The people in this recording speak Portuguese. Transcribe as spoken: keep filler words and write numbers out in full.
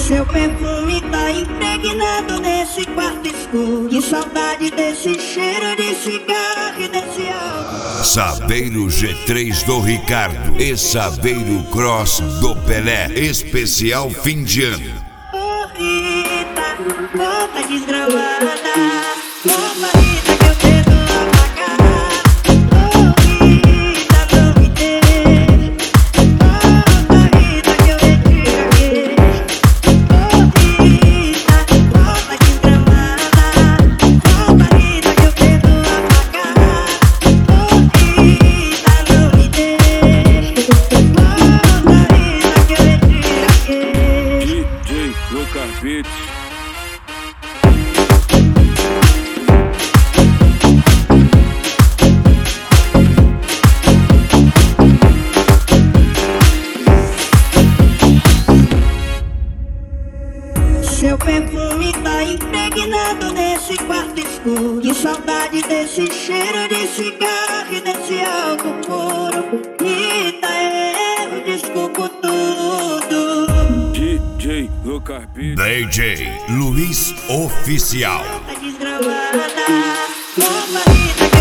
Seu perfume tá impregnado nesse quarto escuro. Que saudade desse cheiro de cigarro e desse álcool. Saveiro G três do Ricardo e Saveiro Cross do Pelé. Especial fim de ano. Oh Rita, volta desgramada. Toma Rita que eu quero apagar. Oh Rita, não me deixe. Volta Rita que eu retiro aqui. Oh Rita, volta desgramada. Volta Rita que eu quero apagar. Oh Rita, não me deixe. Volta Rita que eu retiro aqui. D J Lucas Beats. Seu perfume tá impregnado nesse quarto escuro. Que saudade desse cheiro de cigarro e desse álcool puro. Rita, eu desculpo tudo. D J Lucas Beats. D J Luiz Oficial. Tá desgramada, toma Rita.